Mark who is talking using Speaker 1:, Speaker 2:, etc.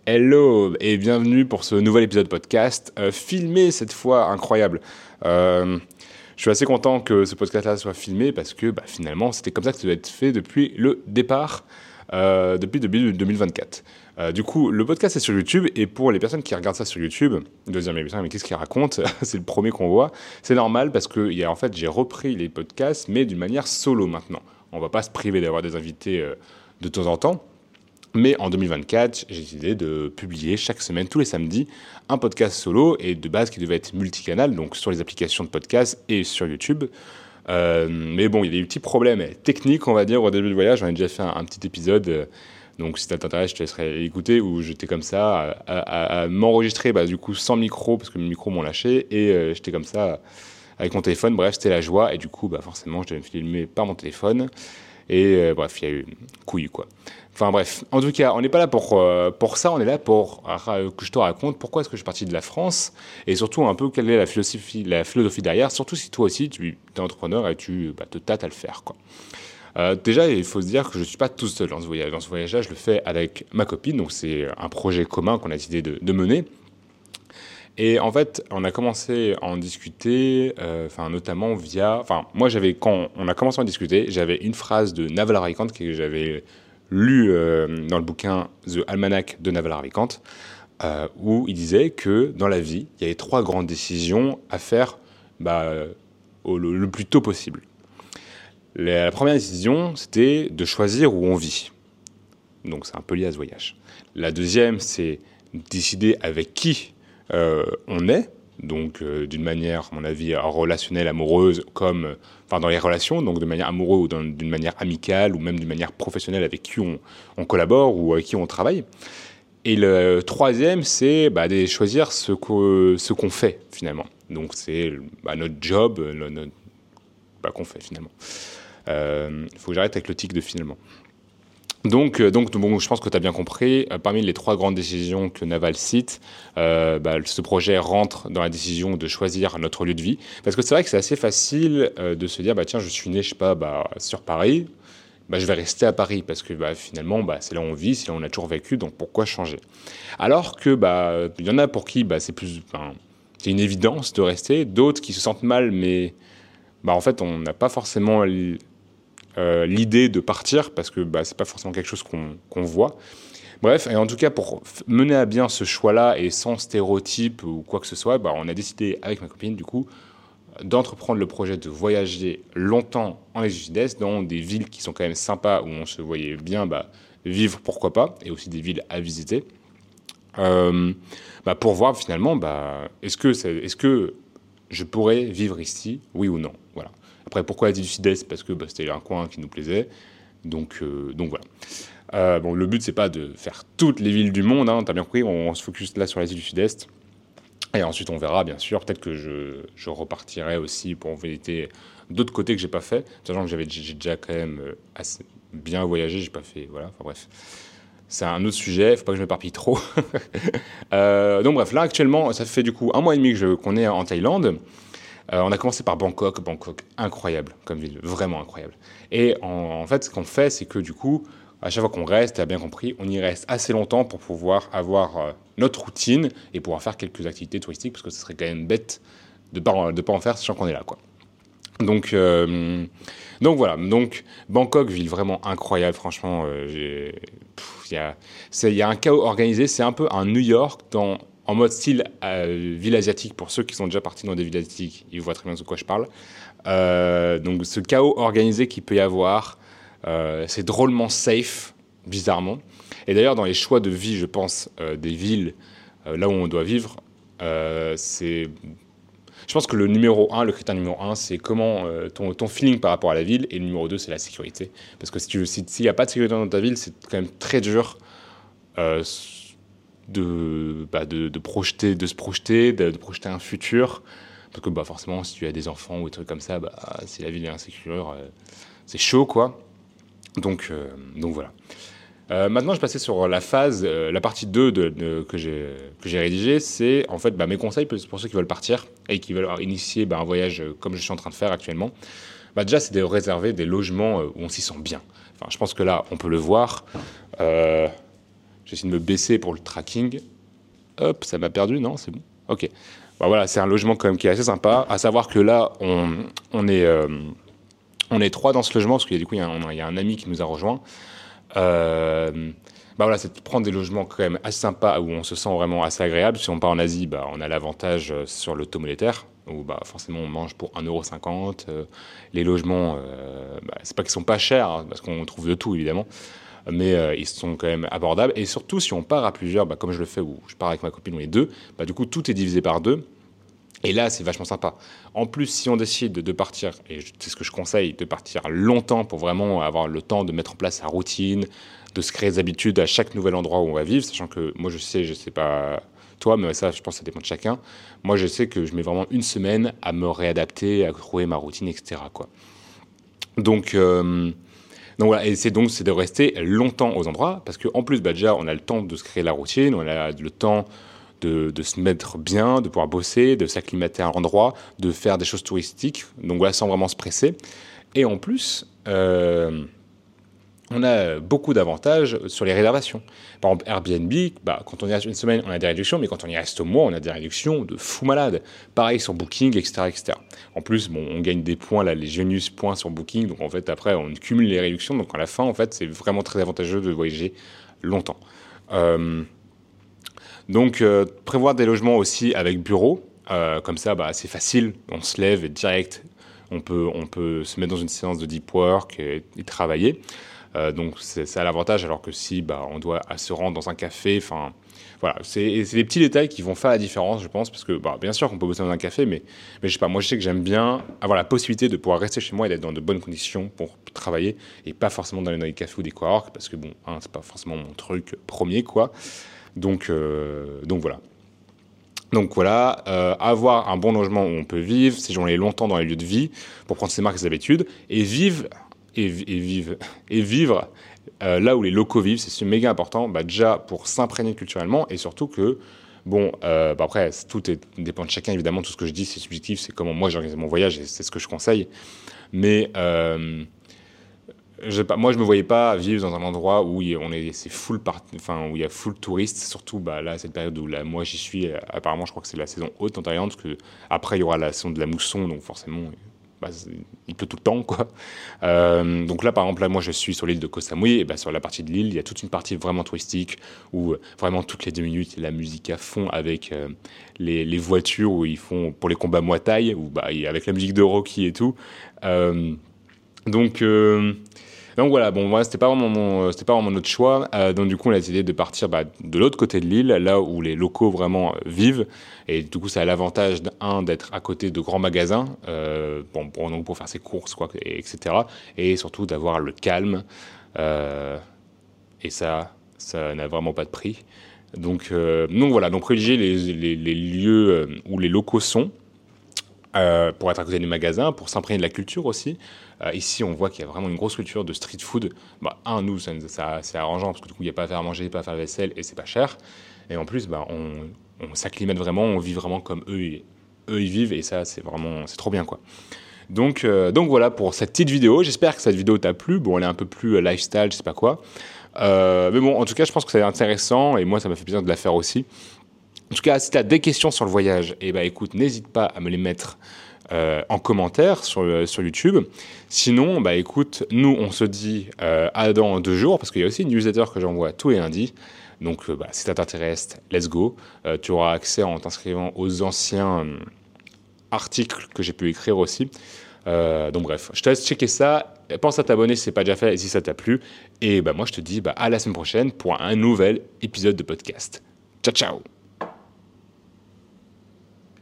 Speaker 1: Hello et bienvenue pour ce nouvel épisode podcast, filmé cette fois, incroyable. Je suis assez content que ce podcast-là soit filmé parce que finalement c'était comme ça que ça doit être fait depuis le départ, depuis début 2024. Du coup, le podcast est sur YouTube et pour les personnes qui regardent ça sur YouTube, ils doivent se dire mais putain, mais qu'est-ce qu'il raconte? C'est le premier qu'on voit. C'est normal parce que en fait j'ai repris les podcasts mais d'une manière solo maintenant. On va pas se priver d'avoir des invités de temps en temps. Mais en 2024, j'ai décidé de publier chaque semaine, tous les samedis, un podcast solo et de base qui devait être multicanal, donc sur les applications de podcast et sur YouTube. Mais bon, il y a des petits problèmes techniques, on va dire, au début du voyage. J'en ai déjà fait un petit épisode. Donc si ça t'intéresse, je te laisserai écouter, où j'étais comme ça à m'enregistrer du coup sans micro, parce que mes micros m'ont lâché, et j'étais comme ça avec mon téléphone. Bref, c'était la joie, et du coup, forcément, je devais me filmer par mon téléphone. Et bref, il y a eu une couille, quoi. Enfin bref, en tout cas, on n'est pas là pour ça, on est là pour que je te raconte pourquoi est-ce que je suis parti de la France et surtout un peu quelle est la philosophie derrière, surtout si toi aussi tu es entrepreneur et tu te tâtes à le faire, quoi. Déjà, il faut se dire que je ne suis pas tout seul dans ce voyage. Dans ce voyage-là, je le fais avec ma copine, donc c'est un projet commun qu'on a décidé de mener. Et en fait, on a commencé à en discuter, notamment via... moi, quand on a commencé à en discuter, j'avais une phrase de Naval Ravikant que j'avais lue dans le bouquin The Almanac de Naval Ravikant, où il disait que dans la vie, il y avait 3 grandes décisions à faire le plus tôt possible. La première décision, c'était de choisir où on vit. Donc, c'est un peu lié à ce voyage. La deuxième, c'est décider avec qui on est, donc d'une manière, à mon avis, relationnelle, amoureuse, comme dans les relations, donc de manière amoureuse ou d'une manière amicale ou même d'une manière professionnelle avec qui on collabore ou avec qui on travaille. Et le troisième, c'est de choisir ce qu'on fait finalement. Donc c'est notre job qu'on fait finalement. Il faut que j'arrête avec le tic de finalement. Donc bon, je pense que tu as bien compris, parmi les 3 grandes décisions que Naval cite, ce projet rentre dans la décision de choisir notre lieu de vie. Parce que c'est vrai que c'est assez facile de se dire, tiens, je suis né, sur Paris, je vais rester à Paris, parce que finalement, c'est là où on vit, c'est là où on a toujours vécu, donc pourquoi changer? Alors que il y en a pour qui c'est une évidence de rester, d'autres qui se sentent mal, mais en fait, on n'a pas forcément l'idée de partir parce que c'est pas forcément quelque chose qu'on voit. Bref, et en tout cas pour mener à bien ce choix-là et sans stéréotype ou quoi que ce soit, on a décidé avec ma copine du coup d'entreprendre le projet de voyager longtemps en Asie du Sud-Est dans des villes qui sont quand même sympas où on se voyait bien vivre, pourquoi pas, et aussi des villes à visiter pour voir finalement est-ce que je pourrais vivre ici, oui ou non, voilà. Après, pourquoi l'Asie du Sud-Est? Parce que c'était un coin qui nous plaisait. Donc voilà. Le but, c'est pas de faire toutes les villes du monde. T'as bien compris, on se focus là sur l'Asie du Sud-Est. Et ensuite, on verra, bien sûr. Peut-être que je repartirai aussi pour visiter d'autres côtés que j'ai pas fait. Sachant que j'ai déjà quand même assez bien voyagé. J'ai pas fait... Voilà, enfin bref. C'est un autre sujet, faut pas que je m'éparpille trop. Donc bref, là, actuellement, ça fait du coup 1 mois et demi qu'on est en Thaïlande. On a commencé par Bangkok, incroyable comme ville, vraiment incroyable. Et en fait, ce qu'on fait, c'est que du coup, à chaque fois qu'on reste, tu as bien compris, on y reste assez longtemps pour pouvoir avoir notre routine et pouvoir faire quelques activités touristiques, parce que ce serait quand même bête de pas en faire, sachant qu'on est là, quoi. Donc voilà. Donc Bangkok, ville vraiment incroyable, franchement. Il y a un chaos organisé, c'est un peu un New York en mode style ville asiatique. Pour ceux qui sont déjà partis dans des villes asiatiques, ils voient très bien de quoi je parle. Donc ce chaos organisé qu'il peut y avoir, c'est drôlement safe, bizarrement. Et d'ailleurs, dans les choix de vie, je pense, des villes là où on doit vivre, je pense que le critère numéro 1, c'est comment ton feeling par rapport à la ville, et le numéro 2, c'est la sécurité. Parce que s'il n'y a pas de sécurité dans ta ville, c'est quand même très dur de se projeter, de projeter un futur. Parce que forcément, si tu as des enfants ou des trucs comme ça, si la ville est insécure, c'est chaud, quoi. Donc voilà. Maintenant, je passais sur la partie 2 que j'ai rédigée. C'est en fait mes conseils pour ceux qui veulent partir et qui veulent initier un voyage comme je suis en train de faire actuellement. Déjà, c'est de réserver des logements où on s'y sent bien. Enfin, je pense que là, on peut le voir. J'essaie de me baisser pour le tracking. Hop, ça m'a perdu, non? C'est bon. Ok. Bah voilà, c'est un logement quand même qui est assez sympa. À savoir que là, on est 3 dans ce logement, parce qu'il y a, du coup, il y a un ami qui nous a rejoint. Bah voilà, c'est de prendre des logements quand même assez sympas où on se sent vraiment assez agréable. Si on part en Asie, bah, on a l'avantage sur le taux monétaire, où bah, forcément on mange pour 1,50 €. Les logements, bah, c'est pas qu'ils sont pas chers, hein, parce qu'on trouve de tout évidemment, mais ils sont quand même abordables. Et surtout, si on part à plusieurs, bah, comme je le fais, où je pars avec ma copine, on est 2, bah, du coup tout est divisé par 2. Et là, c'est vachement sympa. En plus, si on décide de partir, et c'est ce que je conseille, de partir longtemps pour vraiment avoir le temps de mettre en place sa routine, de se créer des habitudes à chaque nouvel endroit où on va vivre, sachant que moi, je sais pas toi, mais ça, je pense que ça dépend de chacun. Moi, je sais que je mets vraiment une semaine à me réadapter, à trouver ma routine, etc., quoi. Donc voilà, et c'est de rester longtemps aux endroits, parce qu'en plus, bah, déjà, on a le temps de se créer la routine, on a le temps de se mettre bien, de pouvoir bosser, de s'acclimater à l'endroit, de faire des choses touristiques, donc voilà, sans vraiment se presser. Et en plus, on a beaucoup d'avantages sur les réservations. Par exemple, Airbnb, bah, quand on y reste une semaine, on a des réductions, mais quand on y reste au mois, on a des réductions de fou malade. Pareil sur Booking, etc., etc. En plus, bon, on gagne des points, là, les Genius points sur Booking, donc en fait, après, on cumule les réductions, donc à la fin, en fait, c'est vraiment très avantageux de voyager longtemps. Donc, prévoir des logements aussi avec bureau, comme ça, bah, c'est facile, on se lève et direct, on peut se mettre dans une séance de deep work et travailler. Donc, c'est à l'avantage, alors que si bah, on doit se rendre dans un café, enfin, voilà, c'est des petits détails qui vont faire la différence, je pense, parce que bah, bien sûr qu'on peut bosser dans un café, mais je sais pas, moi je sais que j'aime bien avoir la possibilité de pouvoir rester chez moi et d'être dans de bonnes conditions pour travailler, et pas forcément dans les cafés ou des cowork, parce que bon, c'est pas forcément mon truc premier, quoi. Donc voilà. Donc voilà, avoir un bon logement où on peut vivre, séjourner longtemps dans les lieux de vie pour prendre ses marques et ses habitudes, et vivre là où les locaux vivent, c'est méga important, bah, déjà pour s'imprégner culturellement, et surtout que, bon, bah après, dépend de chacun, évidemment, tout ce que je dis, c'est subjectif, c'est comment moi j'organise mon voyage, et c'est ce que je conseille, mais moi, je me voyais pas vivre dans un endroit où c'est full où il y a full touristes. Surtout, bah, là, cette période où là, moi, j'y suis. Apparemment, je crois que c'est la saison haute en Thaïlande, parce que après, il y aura la saison de la mousson, donc forcément, bah, il pleut tout le temps, quoi. Donc là, par exemple, là, moi, je suis sur l'île de Koh Samui, et bah, sur la partie de l'île, il y a toute une partie vraiment touristique où vraiment toutes les 2 minutes, il y a la musique à fond avec les voitures où ils font pour les combats Muay Thai, ou bah, avec la musique de Rocky et tout. Donc voilà, bon, moi, c'était pas vraiment notre choix. Donc du coup, on a décidé de partir bah, de l'autre côté de l'île, là où les locaux vraiment vivent. Et du coup, ça a l'avantage, d'être à côté de grands magasins, donc pour faire ses courses, quoi, etc. Et surtout d'avoir le calme. Et ça n'a vraiment pas de prix. Donc voilà, donc privilégier les lieux où les locaux sont. Pour être à côté des magasins, pour s'imprégner de la culture aussi. Ici, on voit qu'il y a vraiment une grosse culture de street food. Bah, nous, ça c'est arrangeant, parce que du coup, il n'y a pas à faire à manger, pas à faire la vaisselle, et c'est pas cher. Et en plus, bah, on s'acclimate vraiment, on vit vraiment comme eux ils vivent, et ça, c'est trop bien, quoi. Donc voilà pour cette petite vidéo. J'espère que cette vidéo t'a plu. Bon, elle est un peu plus lifestyle, je sais pas quoi. Mais bon, en tout cas, je pense que c'est intéressant, et moi, ça m'a fait plaisir de la faire aussi. En tout cas, si tu as des questions sur le voyage, écoute, n'hésite pas à me les mettre en commentaire sur YouTube. Sinon, écoute, nous, on se dit à dans 2 jours, parce qu'il y a aussi une newsletter que j'envoie tous les lundis. Donc, si ça t'intéresse, let's go. Tu auras accès en t'inscrivant aux anciens articles que j'ai pu écrire aussi. Donc bref, je te laisse checker ça. Pense à t'abonner si ce n'est pas déjà fait et si ça t'a plu. Et moi, je te dis à la semaine prochaine pour un nouvel épisode de podcast. Ciao, ciao!